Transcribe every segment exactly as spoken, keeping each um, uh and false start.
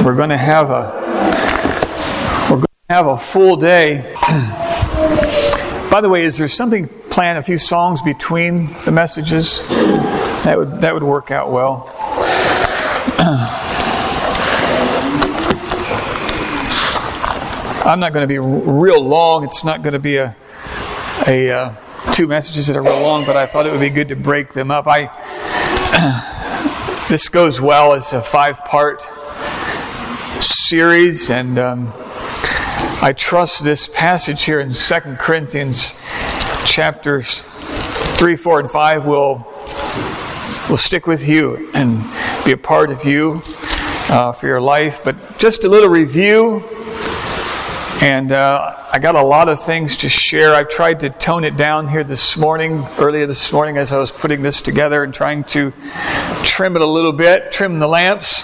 We're going to have a we're going to have a full day. By the way, is there something planned? A few songs between the messages? That would that would work out well. I'm not going to be real long. It's not going to be a a uh, two messages that are real long, but I thought it would be good to break them up. I this goes well as a five-part series, and um, I trust this passage here in Second Corinthians chapters three, four, and five will will stick with you and be a part of you uh, for your life. But just a little review, and uh, I got a lot of things to share. I tried to tone it down here this morning, earlier this morning, as I was putting this together and trying to trim it a little bit, trim the lamps.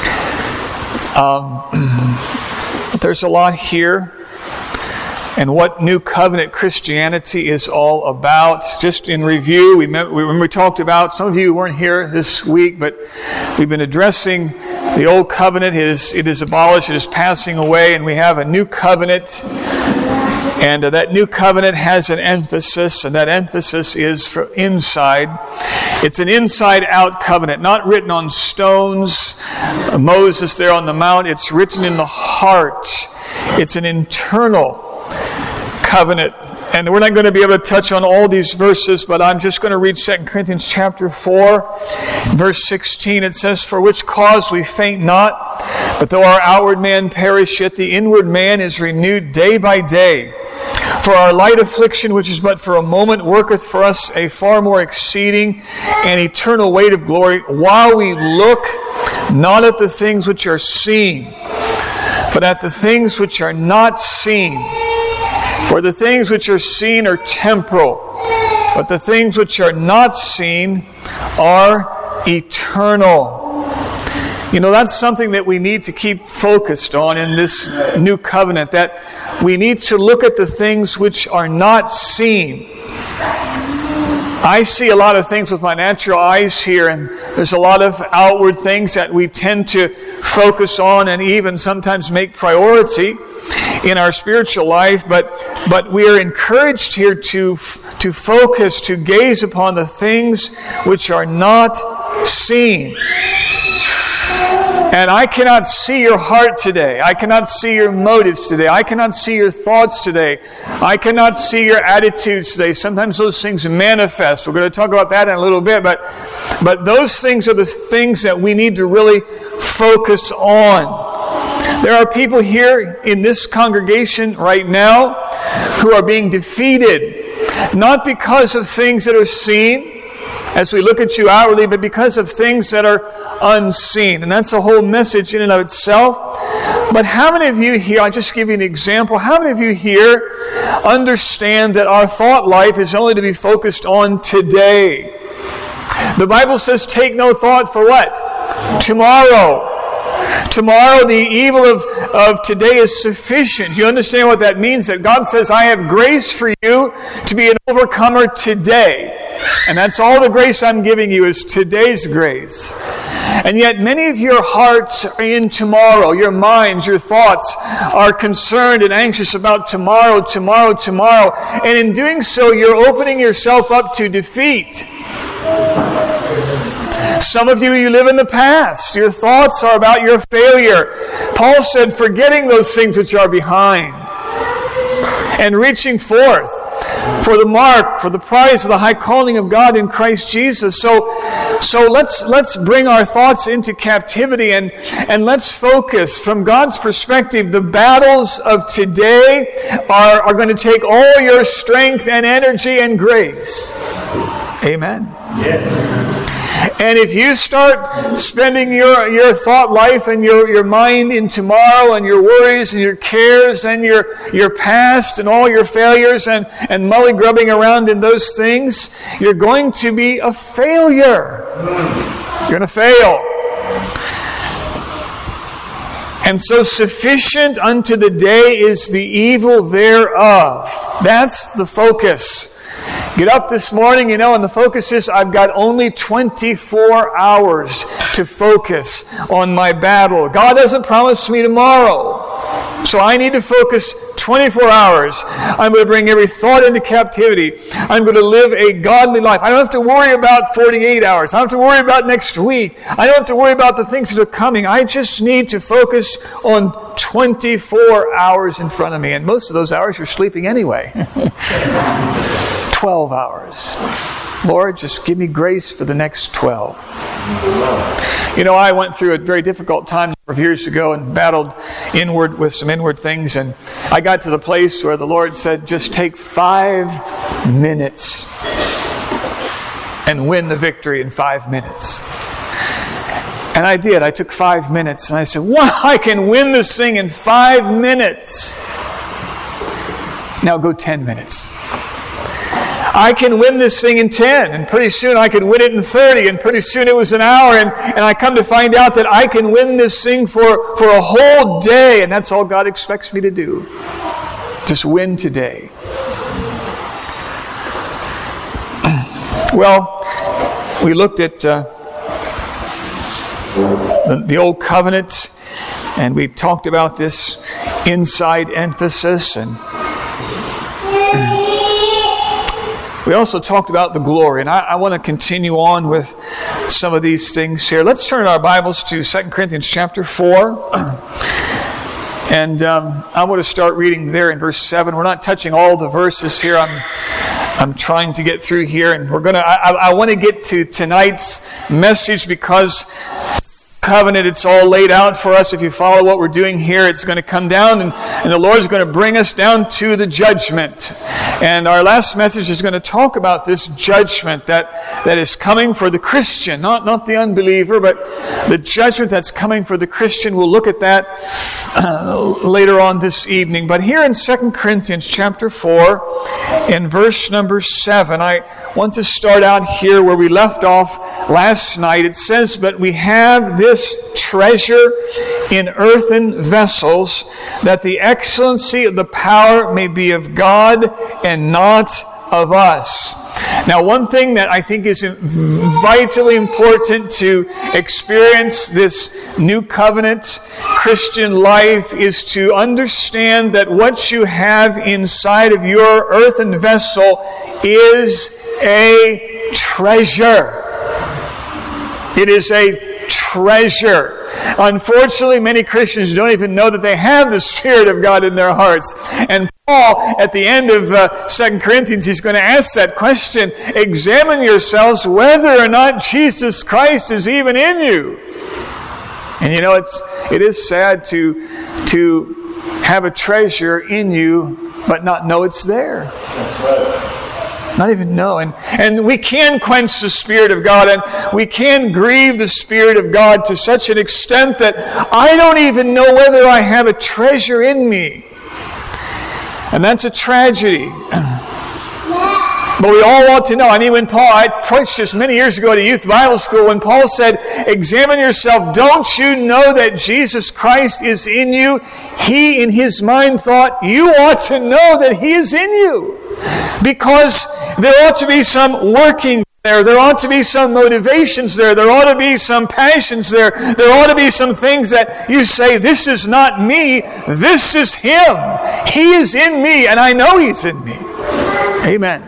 Um, but there's a lot here, and what New Covenant Christianity is all about. Just in review, we met, when we talked about, some of you weren't here this week, but we've been addressing the old covenant. It is, it is abolished, it is passing away, and we have a new covenant. And uh, that new covenant has an emphasis, and that emphasis is for inside. It's an inside-out covenant, not written on stones, uh, Moses there on the mount. It's written in the heart. It's an internal covenant. And we're not going to be able to touch on all these verses, but I'm just going to read Second Corinthians chapter four, verse sixteen. It says, "For which cause we faint not, but though our outward man perish, yet the inward man is renewed day by day. For our light affliction, which is but for a moment, worketh for us a far more exceeding and eternal weight of glory, while we look not at the things which are seen, but at the things which are not seen. For the things which are seen are temporal, but the things which are not seen are eternal." You know, that's something that we need to keep focused on in this new covenant, that we need to look at the things which are not seen. I see a lot of things with my natural eyes here, and there's a lot of outward things that we tend to focus on and even sometimes make priority in our spiritual life, but but we are encouraged here to to focus, to gaze upon the things which are not seen. And I cannot see your heart today. I cannot see your motives today. I cannot see your thoughts today. I cannot see your attitudes today. Sometimes those things manifest. We're going to talk about that in a little bit, but but those things are the things that we need to really focus on. There are people here in this congregation right now who are being defeated, not because of things that are seen as we look at you outwardly, but because of things that are unseen. And that's a whole message in and of itself. But how many of you here, I'll just give you an example, how many of you here understand that our thought life is only to be focused on today? The Bible says, take no thought for what? Tomorrow. Tomorrow, the evil of, of today is sufficient. You understand what that means? That God says, I have grace for you to be an overcomer today. And that's all the grace I'm giving you is today's grace. And yet many of your hearts are in tomorrow. Your minds, your thoughts are concerned and anxious about tomorrow, tomorrow, tomorrow. And in doing so, you're opening yourself up to defeat. Some of you, you live in the past. Your thoughts are about your failure. Paul said, forgetting those things which are behind and reaching forth for the mark, for the prize of the high calling of God in Christ Jesus. So, so let's let's bring our thoughts into captivity and, and let's focus from God's perspective. The battles of today are, are going to take all your strength and energy and grace. Amen. Yes. And if you start spending your, your thought life and your, your mind in tomorrow and your worries and your cares and your, your past and all your failures and, and mully-grubbing around in those things, you're going to be a failure. You're going to fail. And so sufficient unto the day is the evil thereof. That's the focus. Get up this morning, you know, and the focus is I've got only twenty-four hours to focus on my battle. God doesn't promise me tomorrow. So I need to focus twenty-four hours. I'm going to bring every thought into captivity. I'm going to live a godly life. I don't have to worry about forty-eight hours. I don't have to worry about next week. I don't have to worry about the things that are coming. I just need to focus on twenty-four hours in front of me. And most of those hours you're sleeping anyway. twelve hours. Lord, just give me grace for the next twelve. You know, I went through a very difficult time a number of years ago and battled inward with some inward things. And I got to the place where the Lord said, just take five minutes and win the victory in five minutes. And I did. I took five minutes and I said, wow, I can win this thing in five minutes. Now go ten minutes. I can win this thing in ten, and pretty soon I could win it in thirty, and pretty soon it was an hour, and, and I come to find out that I can win this thing for, for a whole day, and that's all God expects me to do. Just win today. Well, we looked at uh, the, the Old Covenant, and we talked about this inside emphasis, and we also talked about the glory, and I, I want to continue on with some of these things here. Let's turn our Bibles to Second Corinthians chapter four. And um, I want to start reading there in verse seven. We're not touching all the verses here. I'm I'm trying to get through here, and we're going to. I, I want to get to tonight's message because covenant, it's all laid out for us. If you follow what we're doing here, it's going to come down, and, and the Lord's going to bring us down to the judgment. And our last message is going to talk about this judgment that, that is coming for the Christian, not, not the unbeliever, but the judgment that's coming for the Christian. We'll look at that uh, later on this evening. But here in Second Corinthians chapter four, in verse number seven, I want to start out here where we left off last night. It says, but we have this This treasure in earthen vessels, that the excellency of the power may be of God and not of us. Now, one thing that I think is vitally important to experience this new covenant Christian life is to understand that what you have inside of your earthen vessel is a treasure. It is a treasure. Unfortunately, many Christians don't even know that they have the Spirit of God in their hearts. And Paul, at the end of uh, Second Corinthians, he's going to ask that question, examine yourselves whether or not Jesus Christ is even in you. And you know, it's it is sad to, to have a treasure in you, but not know it's there. That's right. Not even know. And, and we can quench the Spirit of God, and we can grieve the Spirit of God to such an extent that I don't even know whether I have a treasure in me. And that's a tragedy. But we all ought to know. I mean, when Paul, I preached this many years ago at a youth Bible school, when Paul said, examine yourself, don't you know that Jesus Christ is in you? He, in his mind, thought, you ought to know that he is in you. Because there ought to be some working there. There ought to be some motivations there. There ought to be some passions there. There ought to be some things that you say, this is not me, this is him. He is in me, and I know he's in me. Amen.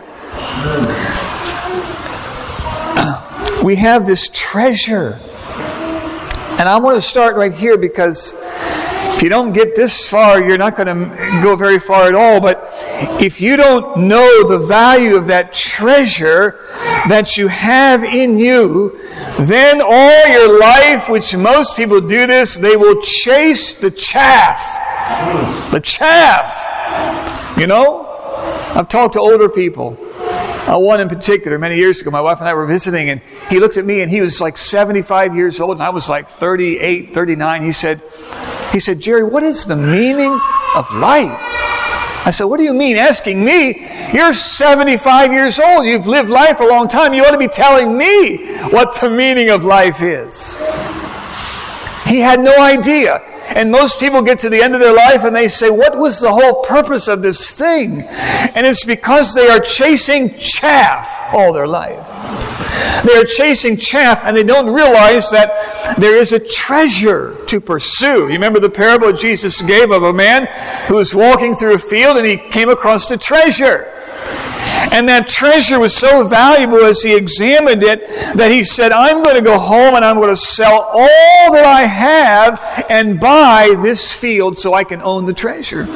We have this treasure. And I want to start right here because if you don't get this far, you're not going to go very far at all. But if you don't know the value of that treasure that you have in you, then all your life, which most people do this, they will chase the chaff. The chaff. You know? I've talked to older people. Uh, one in particular, many years ago, my wife and I were visiting, and he looked at me, and he was like seventy-five years old, and I was like thirty-eight, thirty-nine. He said, he said, Jerry, what is the meaning of life? I said, what do you mean? Asking me? You're seventy-five years old. You've lived life a long time. You ought to be telling me what the meaning of life is. He had no idea. and most people get to the end of their life and they say, what was the whole purpose of this thing? And it's because they are chasing chaff all their life. They are chasing chaff, and they don't realize that there is a treasure to pursue. You remember the parable Jesus gave of a man who was walking through a field and he came across a treasure. And that treasure was so valuable as he examined it that he said, I'm going to go home and I'm going to sell all that I have and buy this field so I can own the treasure.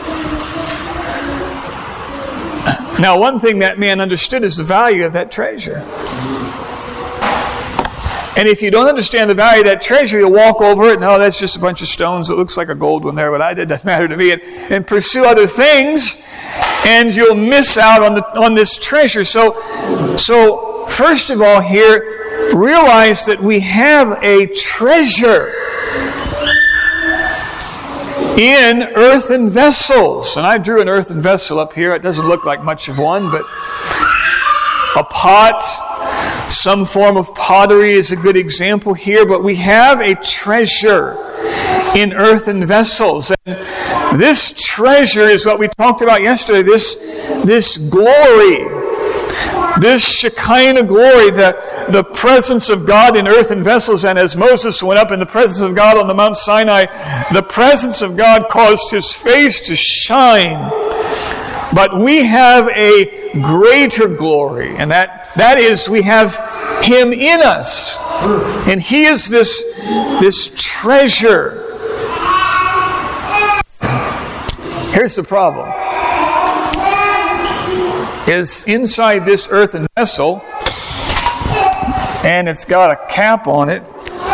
Now, one thing that man understood is the value of that treasure. And if you don't understand the value of that treasure, you'll walk over it, no, that's just a bunch of stones. It looks like a gold one there, but I, it doesn't matter to me. And, and pursue other things, and you'll miss out on the on this treasure. So, so first of all here, realize that we have a treasure in earthen vessels. And I drew an earthen vessel up here. It doesn't look like much of one, but a pot, some form of pottery is a good example here, but we have a treasure in earthen vessels. And this treasure is what we talked about yesterday, this, this glory, this Shekinah glory, the, the presence of God in earthen vessels. And as Moses went up in the presence of God on the Mount Sinai, the presence of God caused his face to shine. But we have a greater glory, and that, that is, we have Him in us. And He is this, this treasure. Here's the problem. Is inside this earthen vessel, and it's got a cap on it,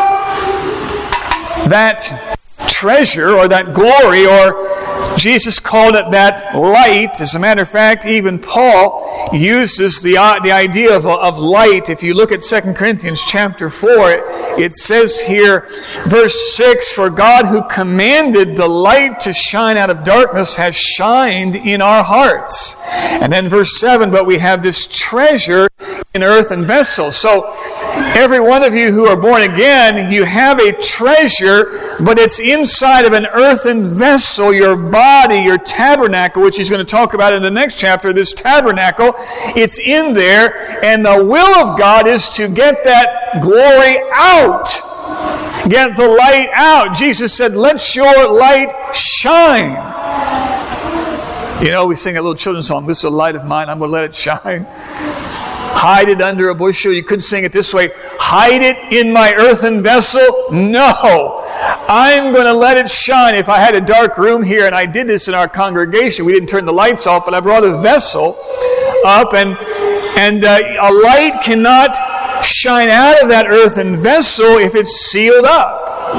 that treasure, or that glory, or Jesus called it that light. As a matter of fact, even Paul uses the, uh, the idea of, of light. If you look at Second Corinthians chapter four, it, it says here, verse six, for God who commanded the light to shine out of darkness has shined in our hearts. And then verse seven, but we have this treasure in earthen vessels. So every one of you who are born again, you have a treasure, but it's inside of an earthen vessel, your body, your tabernacle, which he's going to talk about in the next chapter, this tabernacle. It's in there, and the will of God is to get that glory out. Get the light out. Jesus said, let your light shine. You know, we sing a little children's song, this is the light of mine, I'm going to let it shine. Hide it under a bushel. You could sing it this way. Hide it in my earthen vessel? No. I'm going to let it shine. If I had a dark room here, and I did this in our congregation, we didn't turn the lights off, but I brought a vessel up, and, and uh, a light cannot shine out of that earthen vessel if it's sealed up.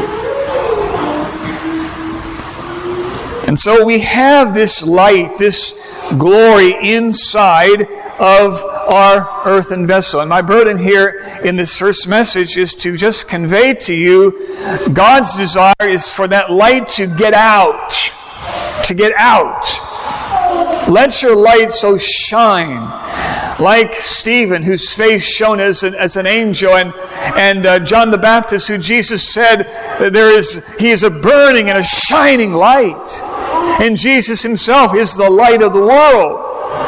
And so we have this light, this glory inside of our earthen vessel. And my burden here in this first message is to just convey to you God's desire is for that light to get out. To get out. Let your light so shine. Like Stephen, whose face shone as an, as an angel, and, and uh, John the Baptist, who Jesus said there is he is a burning and a shining light. And Jesus himself is the light of the world.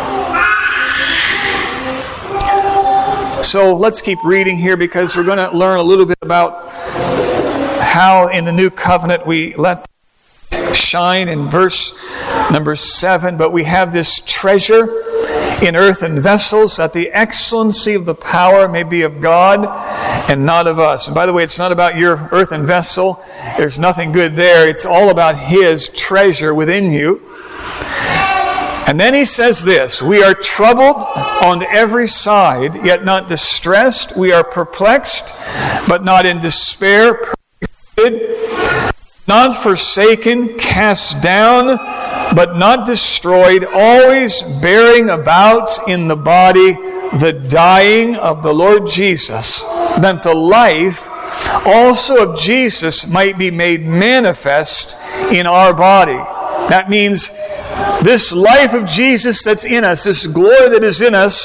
So let's keep reading here, because we're going to learn a little bit about how in the new covenant we let shine in verse number seven. But we have this treasure in earthen vessels, that the excellency of the power may be of God and not of us. And by the way, it's not about your earthen vessel. There's nothing good there. It's all about His treasure within you. And then he says this, we are troubled on every side, yet not distressed. We are perplexed, but not in despair. Persecuted, not forsaken, cast down, but not destroyed. Always bearing about in the body the dying of the Lord Jesus, that the life also of Jesus might be made manifest in our body. That means this life of Jesus that's in us, this glory that is in us,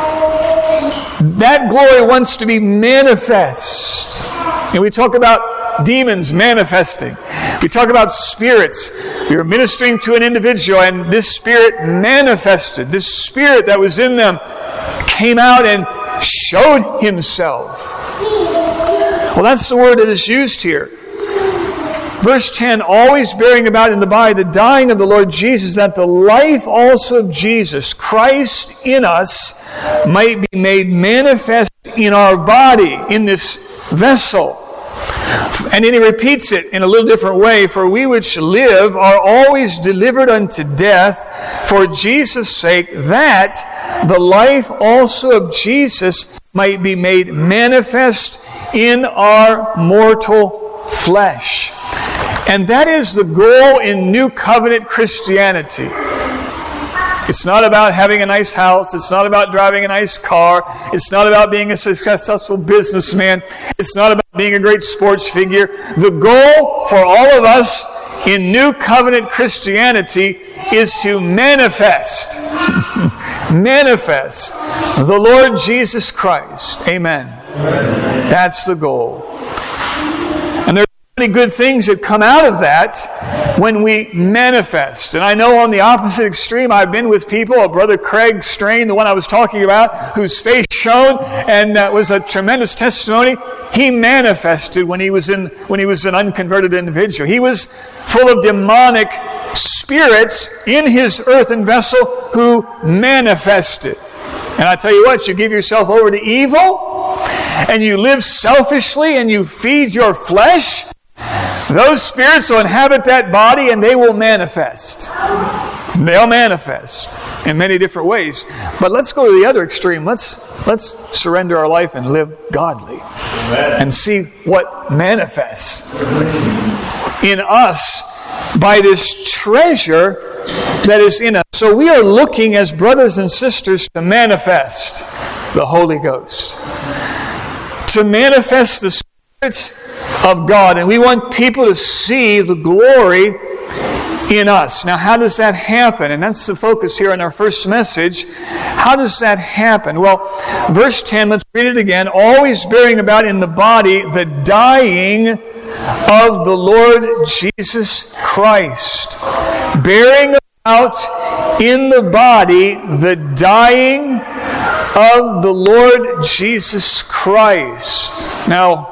that glory wants to be manifest. And we talk about demons manifesting. We talk about spirits. We were ministering to an individual, and this spirit manifested. This spirit that was in them came out and showed himself. Well, that's the word that is used here. Verse ten, always bearing about in the body the dying of the Lord Jesus, that the life also of Jesus, Christ in us, might be made manifest in our body, in this vessel. And then he repeats it in a little different way. For we which live are always delivered unto death for Jesus' sake, that the life also of Jesus might be made manifest in our mortal flesh. And that is the goal in New Covenant Christianity. It's not about having a nice house. It's not about driving a nice car. It's not about being a successful businessman. It's not about being a great sports figure. The goal for all of us in New Covenant Christianity is to manifest, manifest the Lord Jesus Christ. Amen. Amen. That's the goal. And there's many good things that come out of that when we manifest. And I know on the opposite extreme, I've been with people, Brother Craig Strain, the one I was talking about, whose face shone, and that was a tremendous testimony. He manifested when he was in when he was an unconverted individual. He was full of demonic spirits in his earthen vessel who manifested. And I tell you what, you give yourself over to evil, and you live selfishly, and you feed your flesh, those spirits will inhabit that body and they will manifest. They'll manifest in many different ways. But let's go to the other extreme. Let's let's surrender our life and live godly. Amen. And see what manifests in us by this treasure that is in us. So we are looking as brothers and sisters to manifest the Holy Ghost. To manifest the Spirit of God. And we want people to see the glory in us. Now, how does that happen? And that's the focus here in our first message. How does that happen? Well, verse ten, let's read it again. Always bearing about in the body the dying of the Lord Jesus Christ. Bearing about in the body the dying of the Lord Jesus Christ. Now,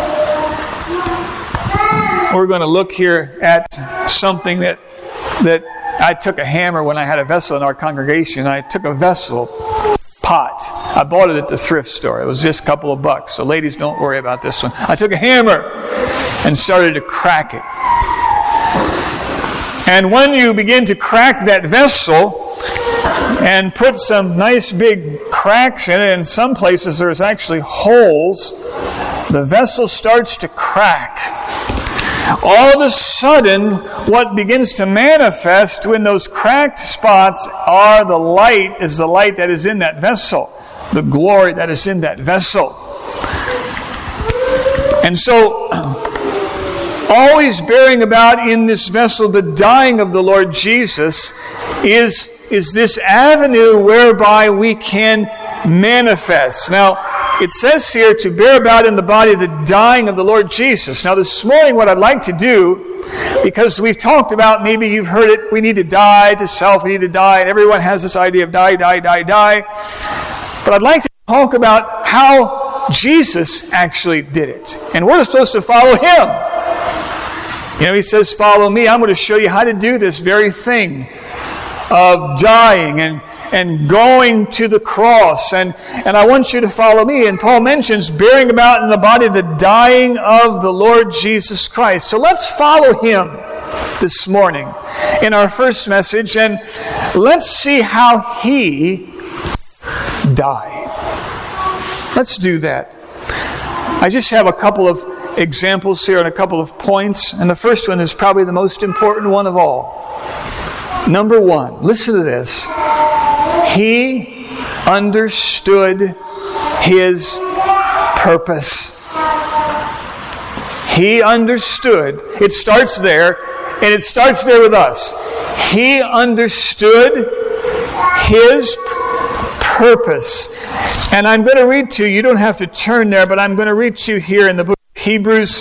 we're going to look here at something that that I took a hammer when I had a vessel in our congregation. I took a vessel pot. I bought it at the thrift store. It was just a couple of bucks. So ladies, don't worry about this one. I took a hammer and started to crack it. And when you begin to crack that vessel and put some nice big cracks in it, in some places there's actually holes, the vessel starts to crack. All of a sudden, what begins to manifest when those cracked spots are the light, is the light that is in that vessel, the glory that is in that vessel. And so, always bearing about in this vessel the dying of the Lord Jesus is, is this avenue whereby we can manifest. Now, it says here to bear about in the body the dying of the Lord Jesus. Now this morning what I'd like to do, because we've talked about, maybe you've heard it, we need to die to self, we need to die, and everyone has this idea of die, die, die, die. But I'd like to talk about how Jesus actually did it. And we're supposed to follow Him. You know, He says, follow me. I'm going to show you how to do this very thing of dying and and going to the cross, and, and I want you to follow me. And Paul mentions bearing about in the body the dying of the Lord Jesus Christ. So let's follow Him this morning in our first message, and let's see how He died. Let's do that. I just have a couple of examples here and a couple of points, and the first one is probably the most important one of all. Number one, listen to this. He understood His purpose. He understood. It starts there, and it starts there with us. He understood His purpose. And I'm going to read to you, you don't have to turn there, but I'm going to read to you here in the book of Hebrews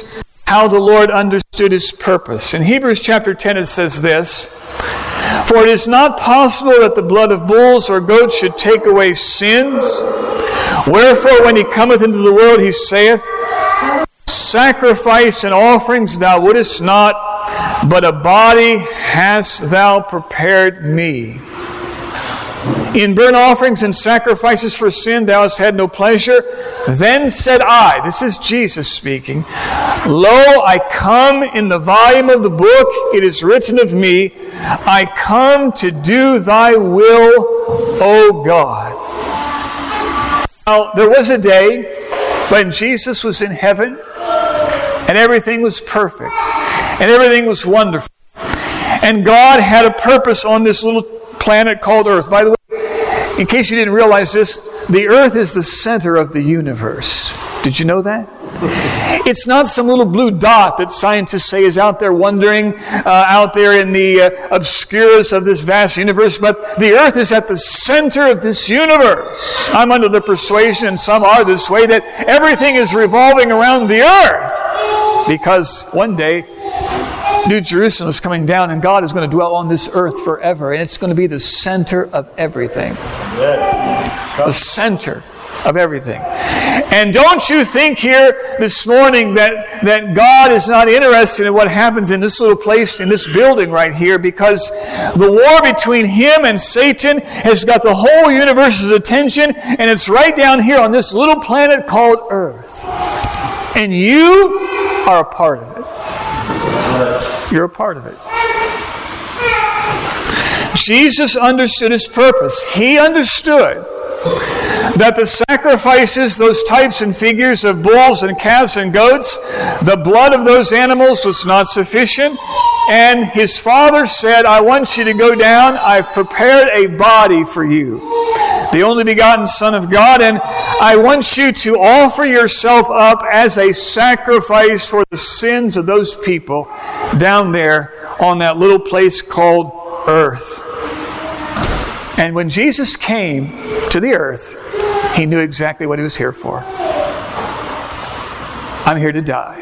how the Lord understood his purpose. In Hebrews chapter ten it says this, "For it is not possible that the blood of bulls or goats should take away sins. Wherefore when he cometh into the world he saith, Sacrifice and offerings thou wouldest not, but a body hast thou prepared me. In burnt offerings and sacrifices for sin thou hast had no pleasure. Then said I," this is Jesus speaking, "Lo, I come in the volume of the book, it is written of me, I come to do thy will, O God." Now, there was a day when Jesus was in heaven and everything was perfect and everything was wonderful. And God had a purpose on this little planet called Earth. By the way, in case you didn't realize this, the Earth is the center of the universe. Did you know that? It's not some little blue dot that scientists say is out there wandering uh, out there in the uh, obscurus of this vast universe, but the Earth is at the center of this universe. I'm under the persuasion, and some are this way, that everything is revolving around the Earth, because one day New Jerusalem is coming down, and God is going to dwell on this earth forever, and it's going to be the center of everything. The center of everything. And don't you think here this morning that, that God is not interested in what happens in this little place, in this building right here, because the war between him and Satan has got the whole universe's attention, and it's right down here on this little planet called Earth. And you are a part of it. You're a part of it. Jesus understood his purpose. He understood that the sacrifices, those types and figures of bulls and calves and goats, the blood of those animals was not sufficient. And his Father said, I want you to go down. I've prepared a body for you, the only begotten Son of God, and I want you to offer yourself up as a sacrifice for the sins of those people down there on that little place called Earth. And when Jesus came to the earth, he knew exactly what he was here for. I'm here to die.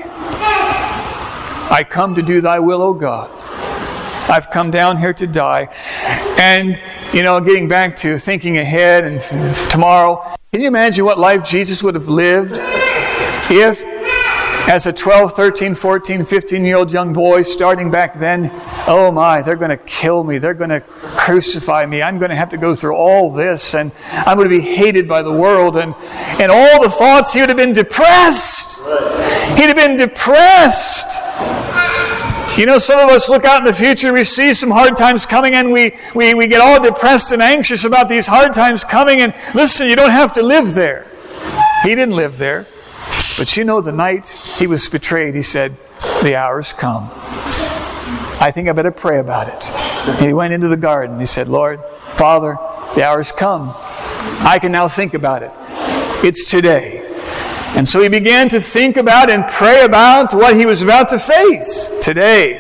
I come to do thy will, O God. I've come down here to die. And, you know, getting back to thinking ahead and f- tomorrow, can you imagine what life Jesus would have lived if, as a twelve, thirteen, fourteen, fifteen-year-old young boy, starting back then, oh my, they're going to kill me. They're going to crucify me. I'm going to have to go through all this, and I'm going to be hated by the world. And, and all the thoughts, he would have been depressed. He'd have been depressed. You know, some of us look out in the future, we see some hard times coming, and we, we, we get all depressed and anxious about these hard times coming. And listen, you don't have to live there. He didn't live there. But you know, the night he was betrayed, he said, the hour's come. I think I better pray about it. And he went into the garden. He said, Lord, Father, the hour's come. I can now think about it. It's today. And so he began to think about and pray about what he was about to face today.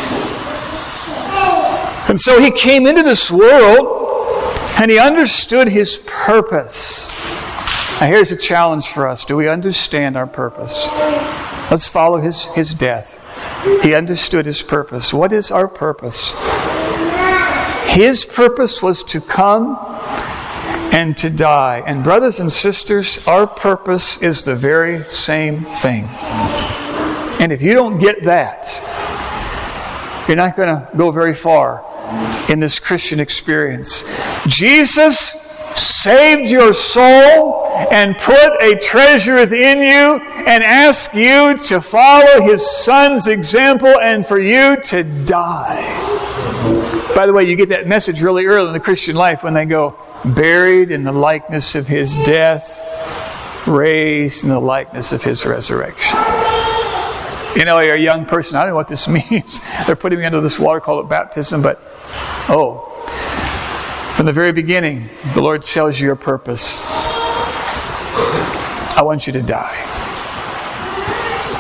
And so he came into this world and he understood his purpose. Now here's a challenge for us. Do we understand our purpose? Let's follow his, his death. He understood his purpose. What is our purpose? His purpose was to come and to die. And brothers and sisters, our purpose is the very same thing. And if you don't get that, you're not going to go very far in this Christian experience. Jesus saved your soul and put a treasure within you and asked you to follow his Son's example and for you to die. By the way, you get that message really early in the Christian life when they go, buried in the likeness of his death, raised in the likeness of his resurrection. You know, you're a young person, I don't know what this means. They're putting me under this water, call it baptism, but oh, from the very beginning, the Lord tells you your purpose. I want you to die.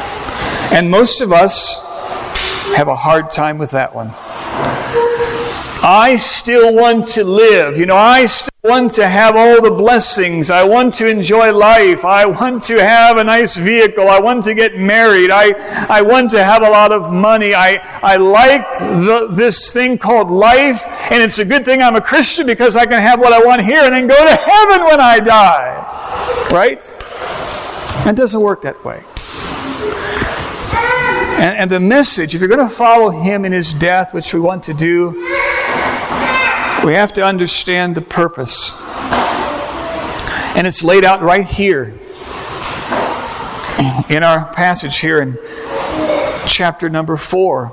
And most of us have a hard time with that one. I still want to live. You know, I still want to have all the blessings. I want to enjoy life. I want to have a nice vehicle. I want to get married. I, I want to have a lot of money. I, I like the, this thing called life, and it's a good thing I'm a Christian because I can have what I want here and then go to heaven when I die. Right? It doesn't work that way. And, and the message, if you're going to follow Him in His death, which we want to do, we have to understand the purpose. And it's laid out right here in our passage here in chapter number four.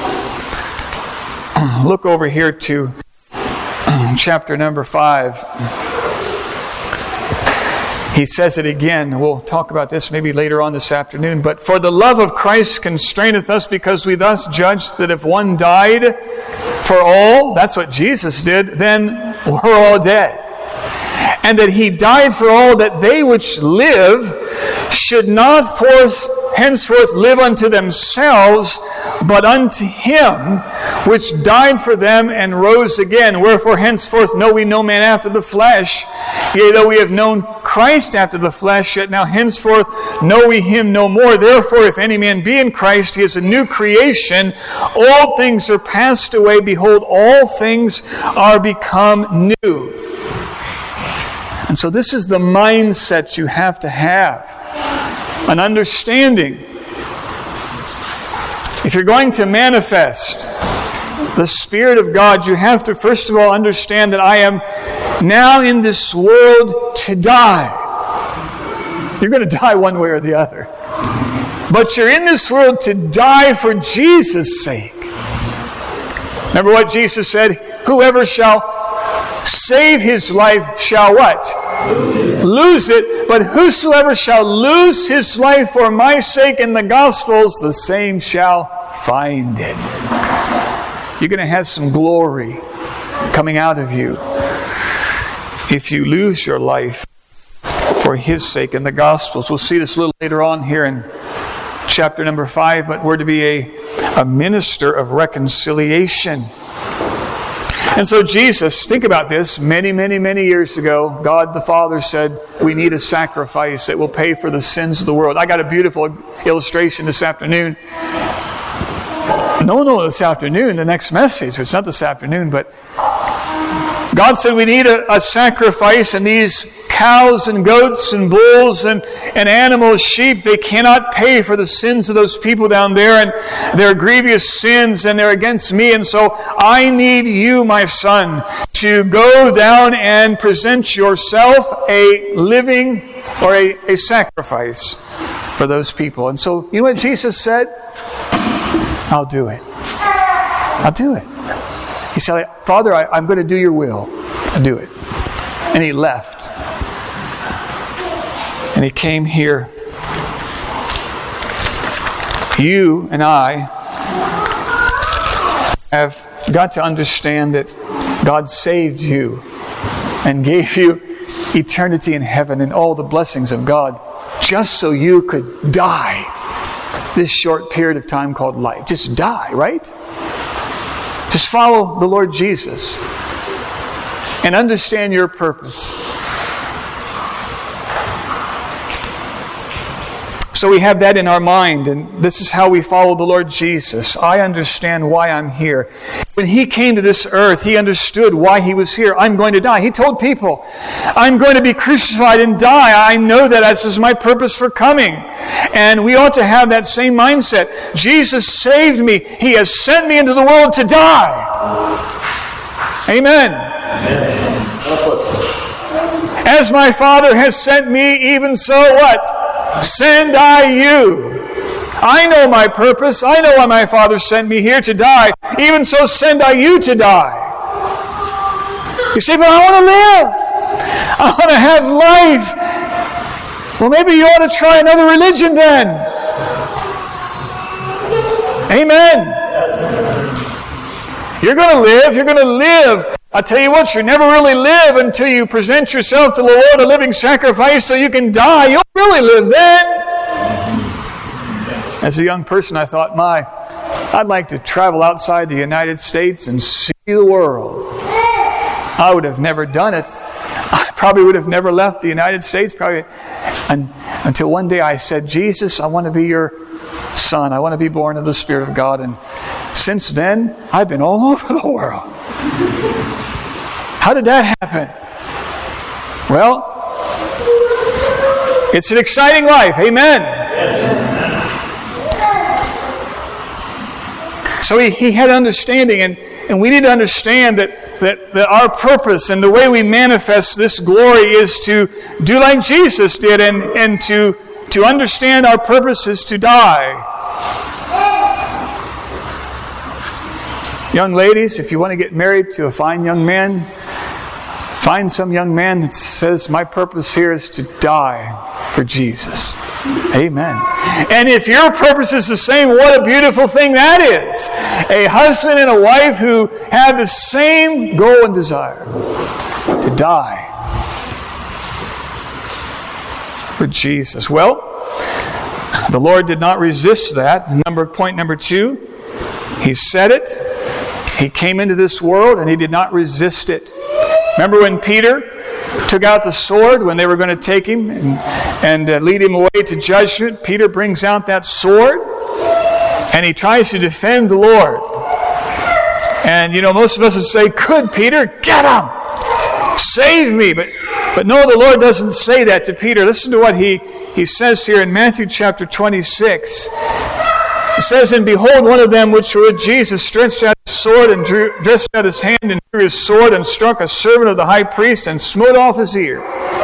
Look over here to chapter number five. He says it again. We'll talk about this maybe later on this afternoon. But for the love of Christ constraineth us, because we thus judge that if one died for all, that's what Jesus did, then we're all dead. And that He died for all, that they which live should not force henceforth live unto themselves, but unto Him which died for them and rose again. Wherefore henceforth know we no man after the flesh. Yea, though we have known Christ after the flesh, yet now henceforth know we Him no more. Therefore, if any man be in Christ, he is a new creation. All things are passed away. Behold, all things are become new. And so this is the mindset you have to have. An understanding. If you're going to manifest the Spirit of God, you have to first of all understand that I am now in this world to die. You're going to die one way or the other. But you're in this world to die for Jesus' sake. Remember what Jesus said? Whoever shall save his life shall what? Lose it. But whosoever shall lose his life for my sake in the Gospels, the same shall find it. You're going to have some glory coming out of you if you lose your life for His sake in the Gospels. We'll see this a little later on here in chapter number five, but we're to be a, a minister of reconciliation. And so Jesus, think about this, many, many, many years ago, God the Father said, we need a sacrifice that will pay for the sins of the world. I got a beautiful illustration this afternoon. No, no, this afternoon, the next message. It's not this afternoon, but God said we need a, a sacrifice, and these cows and goats and bulls and, and animals, sheep, they cannot pay for the sins of those people down there and their grievous sins, and they're against me. And so I need you, my son, to go down and present yourself a living or a, a sacrifice for those people. And so, you know what Jesus said? I'll do it. I'll do it. He said, Father, I, I'm going to do your will. I'll do it. And He left. And He came here. You and I have got to understand that God saved you and gave you eternity in heaven and all the blessings of God just so you could die this short period of time called life. Just die, right? Just follow the Lord Jesus and understand your purpose. So we have that in our mind, and this is how we follow the Lord Jesus. I understand why I'm here. When He came to this earth, He understood why He was here. I'm going to die. He told people, I'm going to be crucified and die. I know that this is my purpose for coming. And we ought to have that same mindset. Jesus saved me. He has sent me into the world to die. Amen. As my Father has sent me, even so what? Send I you. I know my purpose. I know why my Father sent me here to die. Even so, send I you to die. You say, but I want to live. I want to have life. Well, maybe you ought to try another religion then. Amen. You're going to live. You're going to live. I'll tell you what, you never really live until you present yourself to the Lord a living sacrifice so you can die. You'll really live then. As a young person, I thought, my, I'd like to travel outside the United States and see the world. I would have never done it. I probably would have never left the United States probably un, until one day I said, Jesus, I want to be your son. I want to be born of the Spirit of God. And since then, I've been all over the world. How did that happen? Well, it's an exciting life. Amen. Yes. So he, he had understanding, and, and we need to understand that, that, that our purpose and the way we manifest this glory is to do like Jesus did, and, and to, to understand our purpose is to die. Young ladies, if you want to get married to a fine young man, find some young man that says, my purpose here is to die for Jesus. Amen. And if your purpose is the same, what a beautiful thing that is. A husband and a wife who have the same goal and desire, to die for Jesus. Well, the Lord did not resist that. Number point number two, He said it. He came into this world and He did not resist it. Remember when Peter took out the sword when they were going to take him and, and uh, lead him away to judgment? Peter brings out that sword and he tries to defend the Lord. And, you know, most of us would say, good, Peter, get him! Save me! But, but no, the Lord doesn't say that to Peter. Listen to what he, he says here in Matthew chapter twenty-six. It says, and behold, one of them which were with Jesus stretched out his sword and drew, stretched out his hand and drew his sword and struck a servant of the high priest and smote off his ear.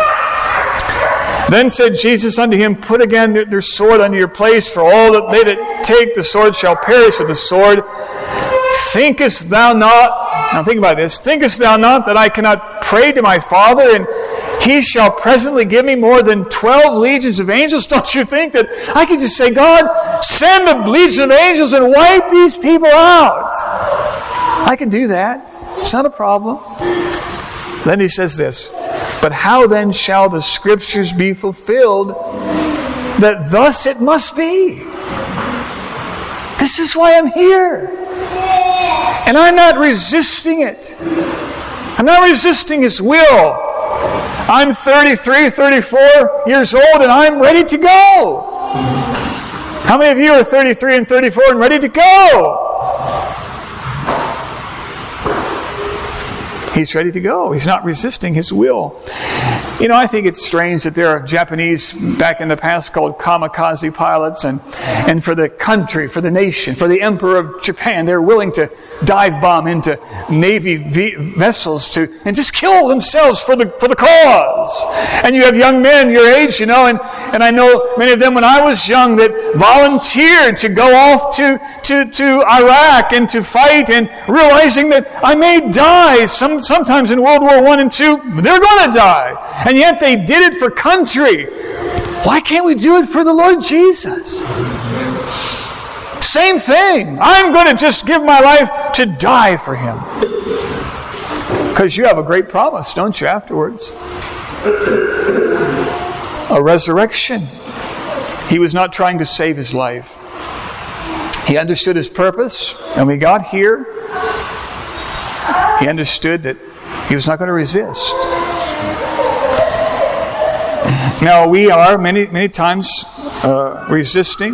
Then said Jesus unto him, put again their sword unto your place, for all that they that take the sword shall perish with the sword. Thinkest thou not, now think about this, thinkest thou not that I cannot pray to my Father, and He shall presently give me more than twelve legions of angels? Don't you think that I could just say, God, send a legion of angels and wipe these people out? I can do that. It's not a problem. Then he says this, but how then shall the Scriptures be fulfilled, that thus it must be? This is why I'm here. And I'm not resisting it. I'm not resisting His will. I'm thirty-three, thirty-four years old and I'm ready to go. How many of you are thirty-three and thirty-four and ready to go? He's ready to go. He's not resisting His will. You know, I think it's strange that there are Japanese back in the past called kamikaze pilots, and, and for the country, for the nation, for the Emperor of Japan, they're willing to dive bomb into Navy v- vessels to and just kill themselves for the for the cause. And you have young men your age, you know, and, and I know many of them when I was young that volunteered to go off to, to, to Iraq and to fight, and realizing that I may die some sometimes in World War One and Two, they're going to die. And yet they did it for country. Why can't we do it for the Lord Jesus? Same thing. I'm going to just give my life to die for Him. Because you have a great promise, don't you, afterwards? A resurrection. He was not trying to save his life. He understood his purpose. And we got here. He understood that he was not going to resist. Now, we are many, many times uh, resisting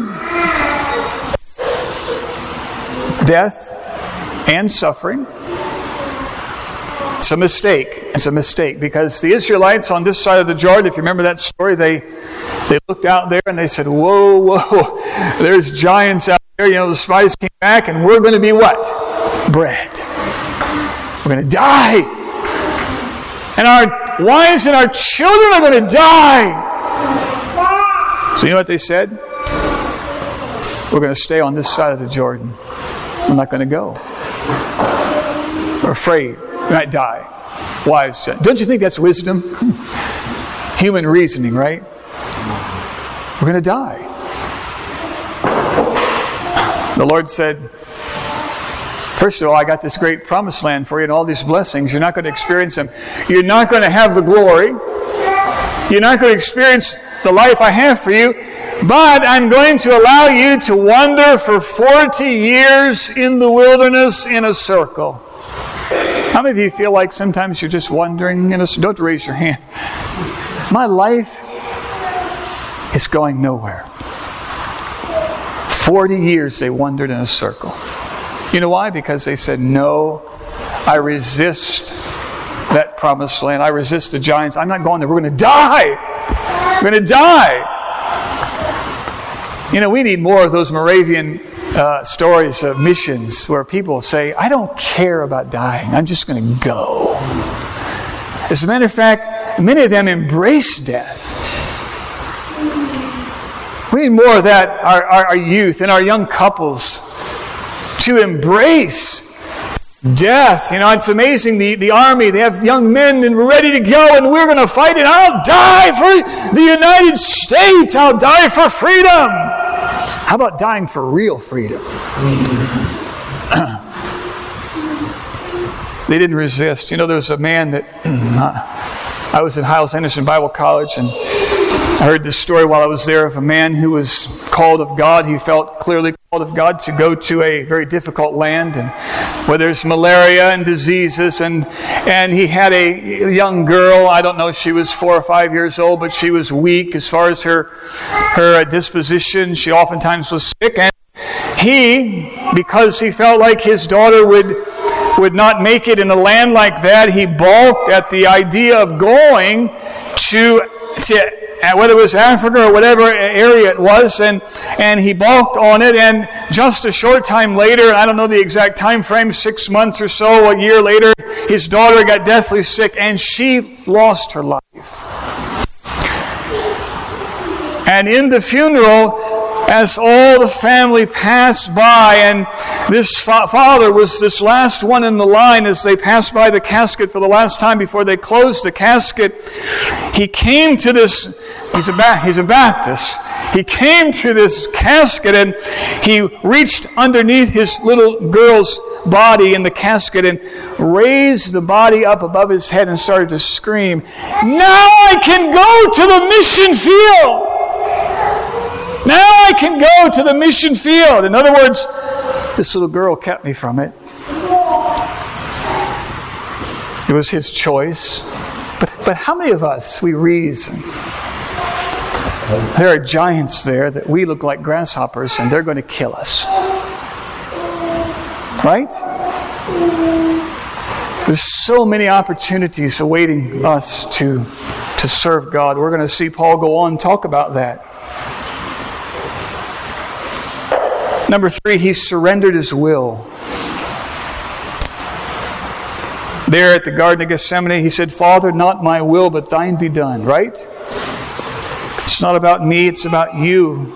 death and suffering. It's a mistake. It's a mistake because the Israelites on this side of the Jordan, if you remember that story, they they looked out there and they said, whoa, whoa, there's giants out there. You know, the spies came back and we're going to be what? Bread. We're going to die. And our wives and our children are going to die. So you know what they said? We're going to stay on this side of the Jordan. We're not going to go. We're afraid we might die. Wives, don't you think that's wisdom? Human reasoning, right? We're going to die. The Lord said, first of all, I got this great promised land for you and all these blessings. You're not going to experience them. You're not going to have the glory. You're not going to experience the life I have for you. but I'm going to allow you to wander for forty years in the wilderness in a circle. How many of you feel like sometimes you're just wandering in a circle? Don't raise your hand. My life is going nowhere. Forty years they wandered in a circle. You know why? Because they said, no, I resist that promised land. I resist the giants. I'm not going there. We're going to die. We're going to die. You know, we need more of those Moravian uh, stories of missions where people say, I don't care about dying. I'm just going to go. As a matter of fact, many of them embrace death. We need more of that, our, our, our youth and our young couples, to embrace death. You know, it's amazing, the, the army, they have young men and we're ready to go and we're going to fight and I'll die for the United States. I'll die for freedom. How about dying for real freedom? They didn't resist. You know, there was a man that, I was in Hyles-Anderson Bible College, and I heard this story while I was there of a man who was called of God. He felt clearly called of God to go to a very difficult land, and where there's malaria and diseases, and and he had a young girl. I don't know if she was four or five years old, but she was weak as far as her her disposition. She oftentimes was sick, and he, because he felt like his daughter would would not make it in a land like that, he balked at the idea of going to to. whether it was Africa or whatever area it was, and, and he balked on it, and just a short time later, I don't know the exact time frame, six months or so, a year later, his daughter got deathly sick, and she lost her life. And in the funeral, as all the family passed by, and this fa- father was this last one in the line as they passed by the casket for the last time before they closed the casket, he came to this, he's a, ba- he's a Baptist, he came to this casket and he reached underneath his little girl's body in the casket and raised the body up above his head and started to scream, "Now I can go to the mission field! Now I can go to the mission field." In other words, this little girl kept me from it. It was his choice. But, but how many of us, we reason, there are giants there that we look like grasshoppers and they're going to kill us. Right? There's so many opportunities awaiting us to, to serve God. We're going to see Paul go on and talk about that. Number three, he surrendered his will. There at the Garden of Gethsemane, he said, "Father, not my will, but thine be done." Right? It's not about me, it's about you.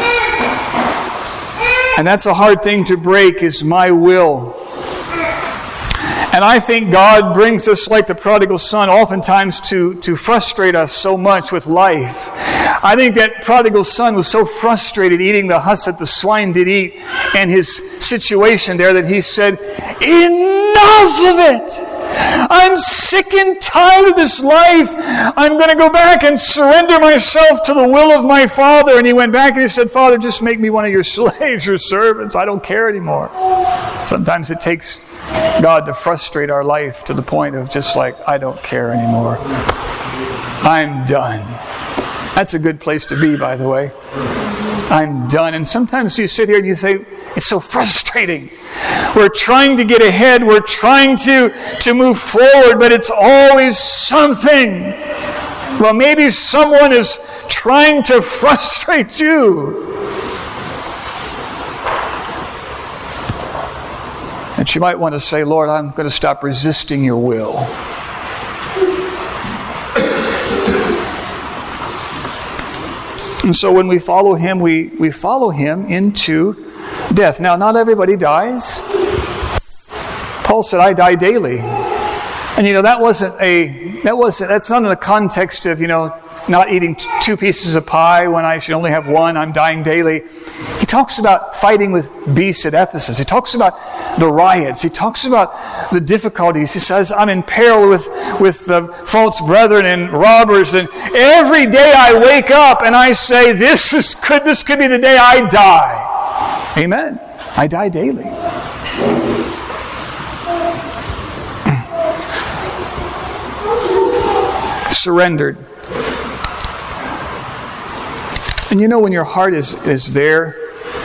And that's a hard thing to break, is my will. And I think God brings us, like the prodigal son, oftentimes to, to frustrate us so much with life. I think that prodigal son was so frustrated eating the husk that the swine did eat, and his situation there, that he said, "Enough of it! I'm sick and tired of this life. I'm going to go back and surrender myself to the will of my Father." And he went back and he said, "Father, just make me one of your slaves or servants. I don't care anymore." Sometimes it takes God to frustrate our life to the point of just like, I don't care anymore. I'm done. That's a good place to be, by the way. I'm done. And sometimes you sit here and you say, it's so frustrating. We're trying to get ahead. We're trying to, to move forward, but it's always something. Well, maybe someone is trying to frustrate you. And you might want to say, "Lord, I'm going to stop resisting your will." And so when we follow him, we, we follow him into death. Now, not everybody dies. Paul said, "I die daily." And you know, that wasn't a, that wasn't, that's not in the context of, you know, not eating t- two pieces of pie when I should only have one. I'm dying daily. He talks about fighting with beasts at Ephesus. He talks about the riots. He talks about the difficulties. He says, I'm in peril with, with the false brethren and robbers. And every day I wake up and I say, this is could this could be the day I die. Amen. I die daily. Surrendered. And you know, when your heart is, is there,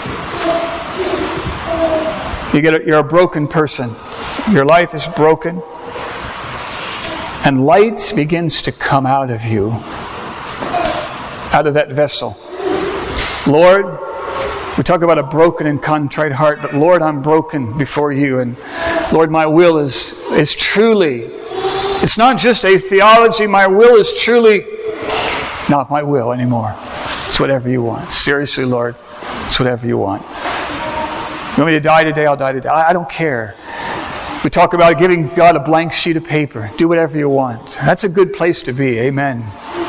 you get a, you're a broken person. Your life is broken. And light begins to come out of you, out of that vessel. Lord, we talk about a broken and contrite heart, but Lord, I'm broken before you. And Lord, my will is, is truly, it's not just a theology, my will is truly not my will anymore. It's whatever you want. Seriously, Lord, it's whatever you want. You want me to die today? I'll die today. I don't care. We talk about giving God a blank sheet of paper. Do whatever you want. That's a good place to be. Amen.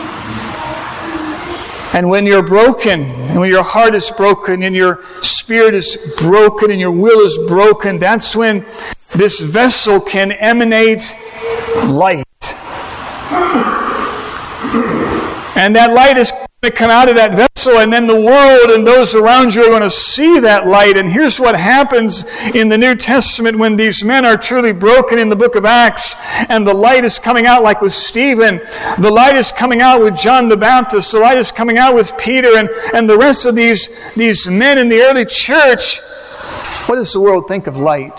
And when you're broken, and when your heart is broken, and your spirit is broken, and your will is broken, that's when this vessel can emanate light. And that light is going to come out of that vessel, and then the world and those around you are going to see that light. And here's what happens in the New Testament when these men are truly broken in the book of Acts, and the light is coming out like with Stephen. The light is coming out with John the Baptist. The light is coming out with Peter and, and the rest of these, these men in the early church. What does the world think of light?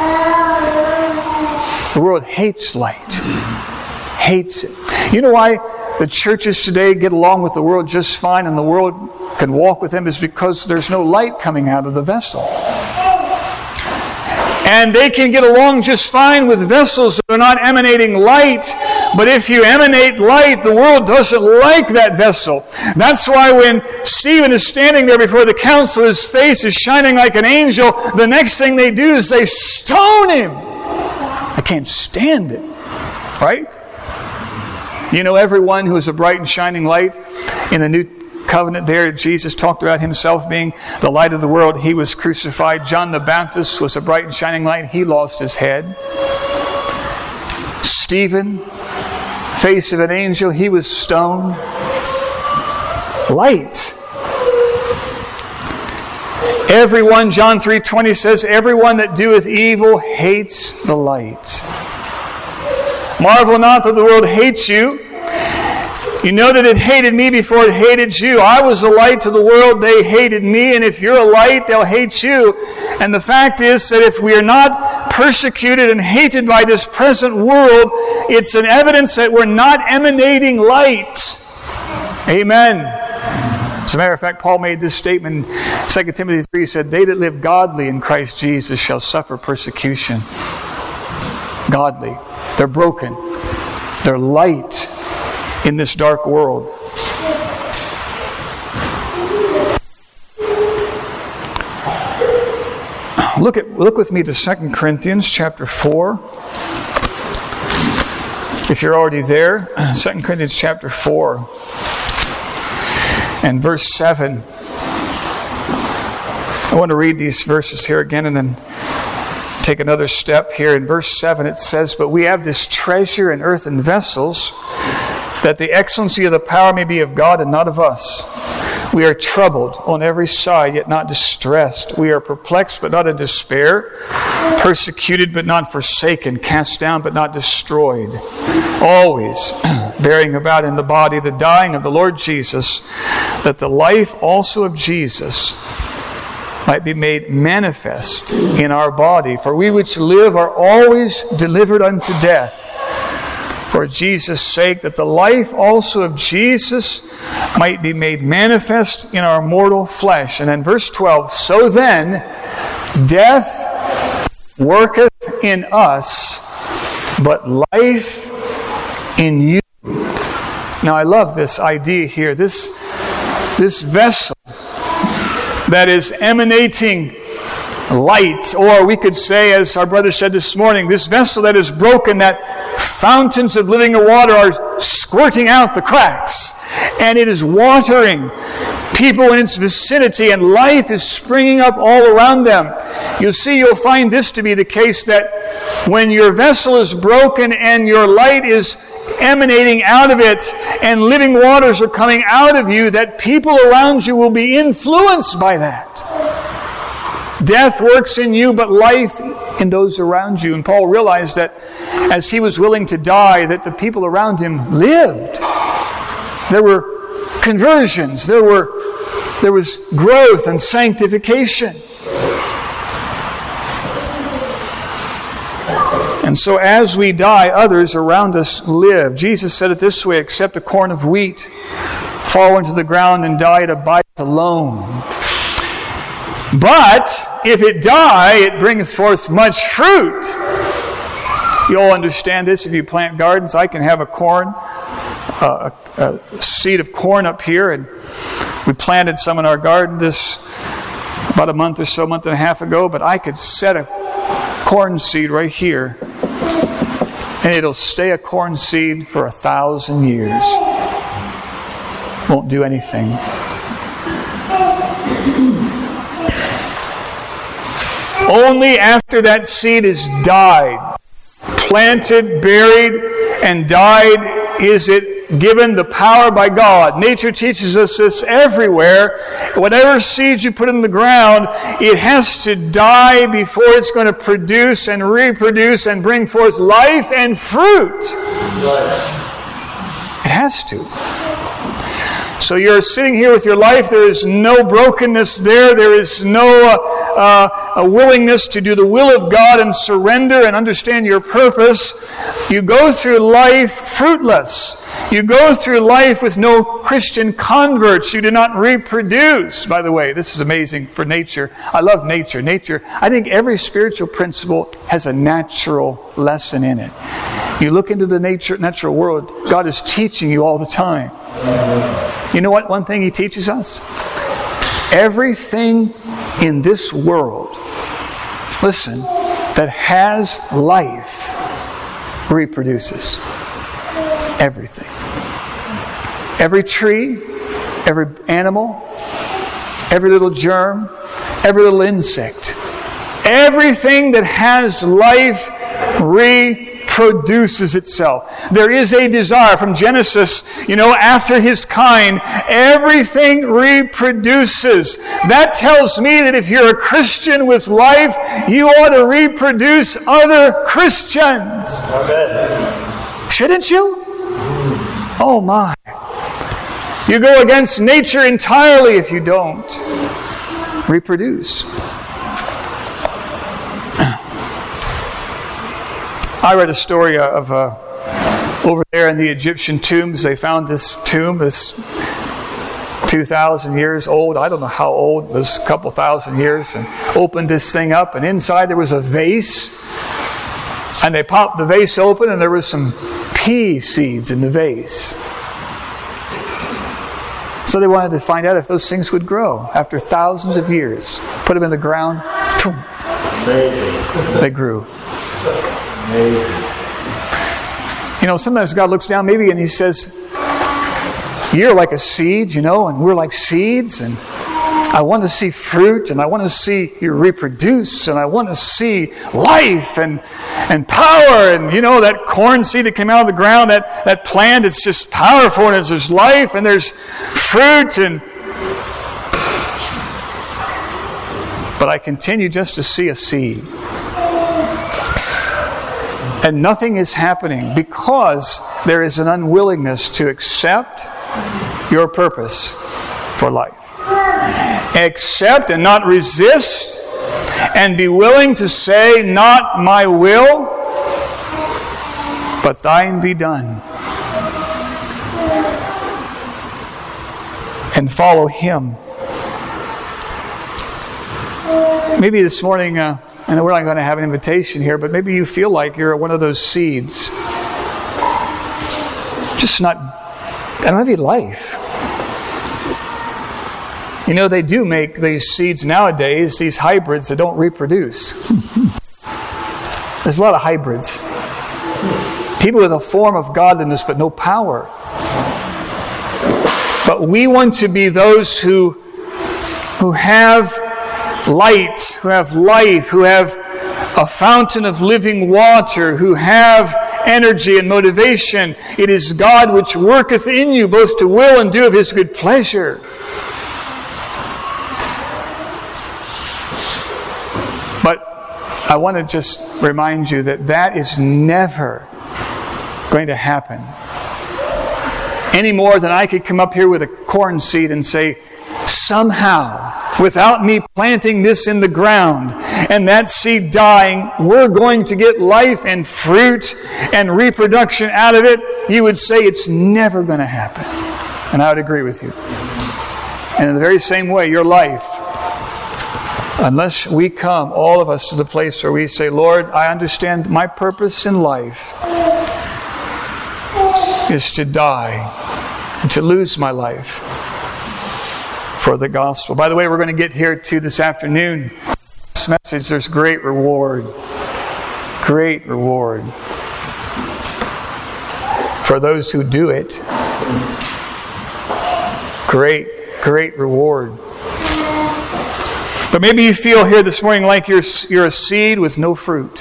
The world hates light. Hates it. You know why the churches today get along with the world just fine and the world can walk with them? Is because there's no light coming out of the vessel. And they can get along just fine with vessels that are not emanating light. But if you emanate light, the world doesn't like that vessel. That's why when Stephen is standing there before the council, his face is shining like an angel, the next thing they do is they stone him. I can't stand it. Right? You know, everyone who is a bright and shining light in the New Covenant there, Jesus talked about himself being the light of the world. He was crucified. John the Baptist was a bright and shining light. He lost his head. Stephen, face of an angel, he was stoned. Light. Everyone, John three twenty says, everyone that doeth evil hates the light. Marvel not that the world hates you. You know that it hated me before it hated you. I was a light to the world. They hated me. And if you're a light, they'll hate you. And the fact is that if we are not persecuted and hated by this present world, it's an evidence that we're not emanating light. Amen. As a matter of fact, Paul made this statement in Second Timothy three. He said, they that live godly in Christ Jesus shall suffer persecution. Godly. They're broken. They're light in this dark world. Look at look with me to Second Corinthians chapter four. If you're already there, Second Corinthians chapter four and verse seven. I want to read these verses here again and then take another step here. In verse seven it says, but we have this treasure in earthen vessels, that the excellency of the power may be of God and not of us. We are troubled on every side, yet not distressed. We are perplexed, but not in despair. Persecuted, but not forsaken. Cast down, but not destroyed. Always bearing about in the body the dying of the Lord Jesus, that the life also of Jesus might be made manifest in our body. For we which live are always delivered unto death, for Jesus' sake, that the life also of Jesus might be made manifest in our mortal flesh. And then verse twelve, so then death worketh in us, but life in you. Now I love this idea here. This, this vessel that is emanating light, or we could say, as our brother said this morning, this vessel that is broken, that fountains of living water are squirting out the cracks. and it is watering people in its vicinity, and life is springing up all around them. You'll see, you'll find this to be the case, that when your vessel is broken and your light is emanating out of it and living waters are coming out of you, that people around you will be influenced by that. Death works in you, but life in those around you. And Paul realized that as he was willing to die, that the people around him lived. There were conversions. There were there was growth and sanctification. And so as we die, others around us live. Jesus said it this way, except a corn of wheat fall into the ground and die, it abideth alone. But if it die, it brings forth much fruit. You all understand this if you plant gardens. I can have a corn, uh, a, a seed of corn up here, and we planted some in our garden this about a month or so, a month and a half ago, but I could set a corn seed right here, and it'll stay a corn seed for a thousand years. Won't do anything. Only after that seed is died, planted, buried, and died, is it given the power by God. Nature teaches us this everywhere. Whatever seeds you put in the ground, it has to die before it's going to produce and reproduce and bring forth life and fruit. It has to. So you're sitting here with your life. There is no brokenness there. There is no uh, uh, a willingness to do the will of God and surrender and understand your purpose. You go through life fruitless. You go through life with no Christian converts. You do not reproduce. By the way, this is amazing for nature. I love nature. Nature, I think every spiritual principle has a natural lesson in it. You look into the nature, natural world, God is teaching you all the time. You know what? One thing He teaches us? Everything in this world, listen, that has life reproduces. Everything. Every tree, every animal, every little germ, every little insect, everything that has life reproduces itself. There is a desire from Genesis, you know, after his kind, everything reproduces. That tells me that if you're a Christian with life, you ought to reproduce other Christians. Amen. Shouldn't you? Oh my. You go against nature entirely if you don't reproduce. I read a story of uh, over there in the Egyptian tombs. They found this tomb, this two thousand years old. I don't know how old, it was a couple thousand years, and opened this thing up, and inside there was a vase. And they popped the vase open, and there was some pea seeds in the vase. So they wanted to find out if those things would grow after thousands of years. Put them in the ground. Amazing. They grew. Amazing. You know, sometimes God looks down maybe and He says, you're like a seed, you know, and we're like seeds, and I want to see fruit, and I want to see you reproduce, and I want to see life and and power, and you know, that corn seed that came out of the ground, that, that plant, it's just powerful, and there's life, and there's fruit, and but I continue just to see a seed. And nothing is happening because there is an unwillingness to accept your purpose for life. Accept and not resist, and be willing to say, not my will, but thine be done. And follow Him. Maybe this morning, uh, and we're not going to have an invitation here, but maybe you feel like you're one of those seeds. Just not, I don't have any life. You know, they do make these seeds nowadays, these hybrids that don't reproduce. There's a lot of hybrids. People with a form of godliness but no power. But we want to be those who, who have light, who have life, who have a fountain of living water, who have energy and motivation. It is God which worketh in you both to will and do of His good pleasure. But I want to just remind you that that is never going to happen. Any more than I could come up here with a corn seed and say, somehow, without me planting this in the ground and that seed dying, we're going to get life and fruit and reproduction out of it. You would say it's never going to happen. And I would agree with you. And in the very same way, your life, unless we come, all of us, to the place where we say, Lord, I understand my purpose in life is to die and to lose my life for the gospel. By the way, we're going to get here to this afternoon. This message, there's great reward. Great reward for those who do it. Great, great reward. But maybe you feel here this morning like you're, you're a seed with no fruit.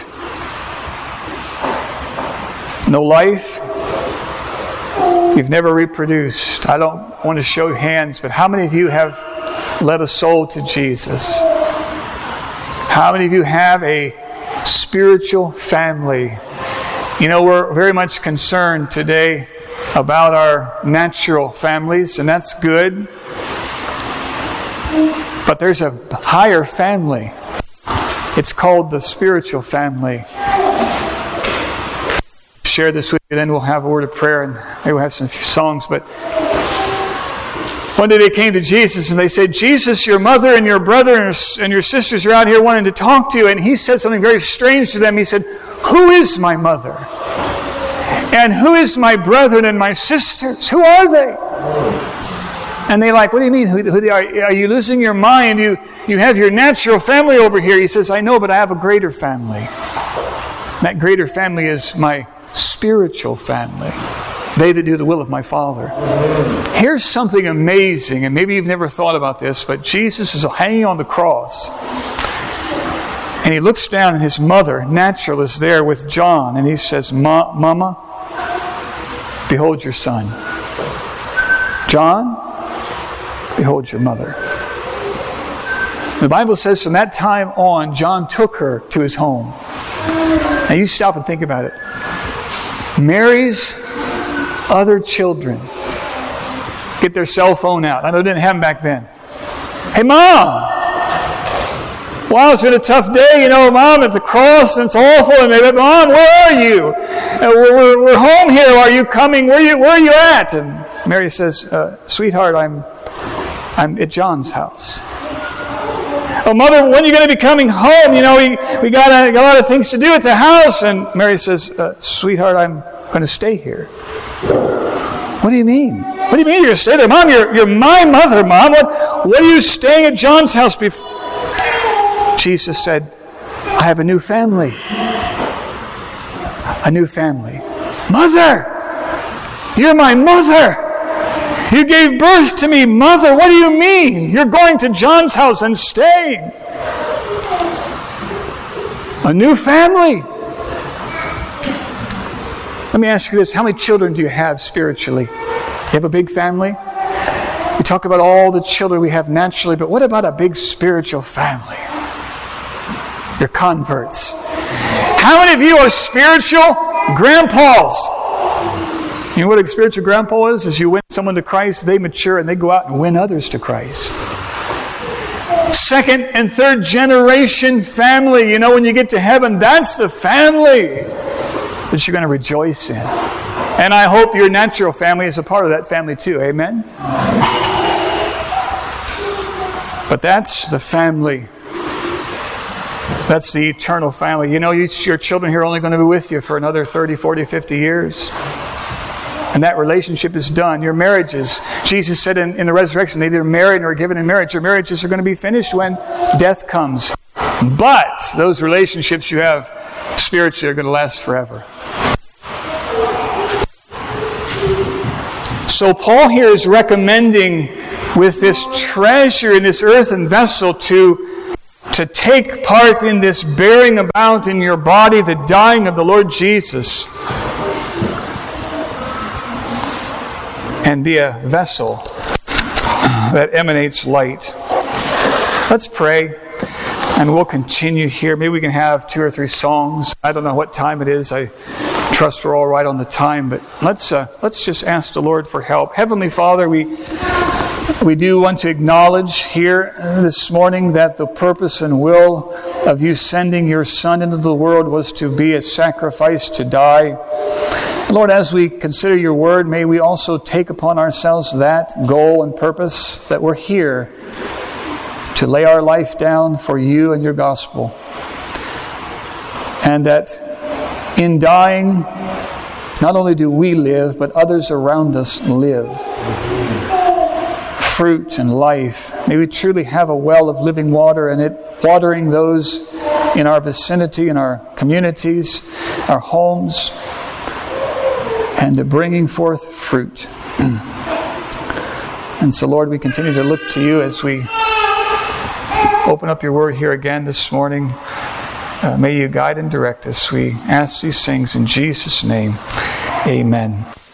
No life. You've never reproduced. I don't want to show hands, but how many of you have led a soul to Jesus? How many of you have a spiritual family? You know, we're very much concerned today about our natural families, and that's good. But there's a higher family. It's called the spiritual family. Share this with you, then we'll have a word of prayer and maybe we'll have some songs. But one day they came to Jesus and they said, Jesus, your mother and your brother and your sisters are out here wanting to talk to you. And He said something very strange to them. He said, who is my mother? And who is my brethren and my sisters? Who are they? And they're like, what do you mean? Who, who they are? Are you losing your mind? You, you have your natural family over here. He says, I know, but I have a greater family. That greater family is my spiritual family. They that do the will of my Father. Here's something amazing, and maybe you've never thought about this, but Jesus is hanging on the cross. And He looks down, and His mother, natural, is there with John. And He says, Ma, Mama, behold your son. John, behold your mother. The Bible says from that time on, John took her to his home. Now you stop and think about it. Mary's other children get their cell phone out. I know they didn't have them back then. Hey, Mom! Wow, it's been a tough day, you know, Mom, at the cross, and it's awful. And they said, Mom, where are you? Uh, we're, we're, we're home here. Are you coming? Where are you, where are you at? And Mary says, uh, sweetheart, I'm, I'm at John's house. Oh, Mother, when are you going to be coming home? You know, we, we got, a, got a lot of things to do at the house. And Mary says, uh, sweetheart, I'm going to stay here. What do you mean? What do you mean you're going to stay there? Mom, you're, you're my mother, Mom. What, what are you staying at John's house before? Jesus said, I have a new family. A new family. Mother! You're my mother! You gave birth to me, Mother. What do you mean? You're going to John's house and staying. A new family. Let me ask you this. How many children do you have spiritually? You have a big family? We talk about all the children we have naturally, but what about a big spiritual family? Your converts. How many of you are spiritual grandpas? You know what a spiritual grandpa is? Is you win someone to Christ, they mature, and they go out and win others to Christ. Second and third generation family. You know, when you get to heaven, that's the family that you're going to rejoice in. And I hope your natural family is a part of that family too. Amen? But that's the family. That's the eternal family. You know, you, your children here are only going to be with you for another thirty, forty, fifty years. And that relationship is done. Your marriages, Jesus said in, in the resurrection, they either married or are given in marriage. Your marriages are going to be finished when death comes. But those relationships you have spiritually are going to last forever. So Paul here is recommending with this treasure in this earthen vessel to, to take part in this bearing about in your body the dying of the Lord Jesus and be a vessel that emanates light. Let's pray. And we'll continue here. Maybe we can have two or three songs. I don't know what time it is. I trust we're all right on the time. But let's uh, let's just ask the Lord for help. Heavenly Father, we we do want to acknowledge here this morning that the purpose and will of you sending your Son into the world was to be a sacrifice to die. Lord, as we consider your word, may we also take upon ourselves that goal and purpose, that we're here to lay our life down for you and your gospel. And that in dying, not only do we live, but others around us live. Fruit and life. May we truly have a well of living water, and it watering those in our vicinity, in our communities, our homes, and bringing forth fruit. And so, Lord, we continue to look to you as we open up your word here again this morning. Uh, may you guide and direct us. We ask these things in Jesus' name. Amen.